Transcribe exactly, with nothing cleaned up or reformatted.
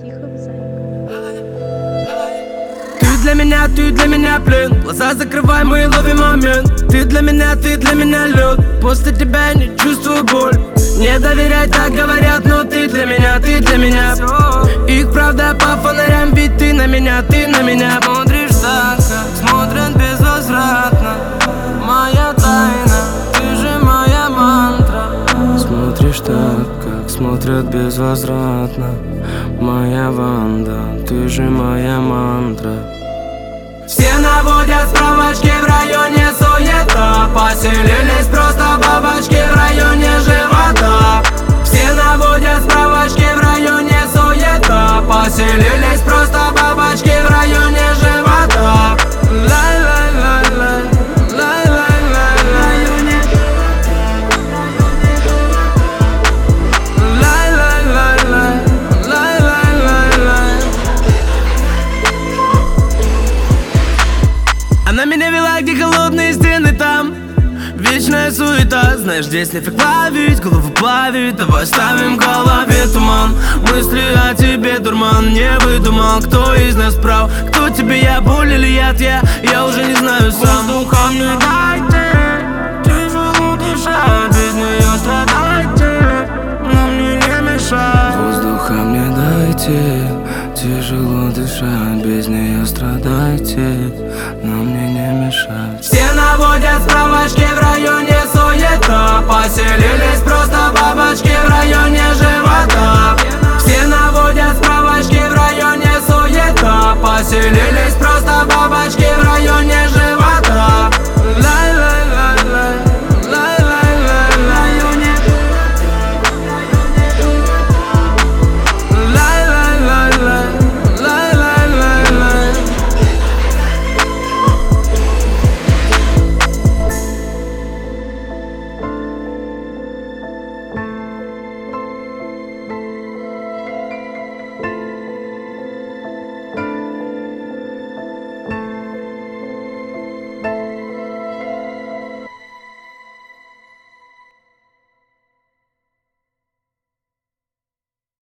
Тихо, зайка. Ты для меня, ты для меня плен. Глаза закрывай, мы ловим момент. Ты для меня, ты для меня лед. После тебя я не чувствую боль. Не доверяй, так говорят, но ты для меня, ты для меня. Их правда по фонарям, ведь ты на меня, ты на меня. Смотришь так, как смотрят безвозвратно. Моя тайна, ты же моя мантра. Смотришь так, как смотрят безвозвратно. Моя Ванда, ты же моя мантра. Все наводят справочки, в районе суета. Поселились просто бабочки в районе живота. Все наводят справочки, в районе суета. Поселились просто бабочки в районе живота. Лай-лай-лай-лай, лай-лай-лай-лай, лай-лай-лай-лай, лай-лай-лай-лай. Она меня вела, где холодные стены, там вечная суета. Знаешь, здесь нефиг ловить, голову плавит. Давай ставим в голове туман. Мысли о тебе дурман. Не выдумал, кто из нас прав. Кто тебе, я, боль или яд, я Я уже не знаю сам. Воздуха мне дайте, тяжело дышать, без нее страдайте, но мне не мешай. Воздуха мне дайте, тяжело дышать, без нее страдайте, но мне не мешать. Все наводят справочки, в районе суета. Поселились просто бабочки в районе живота.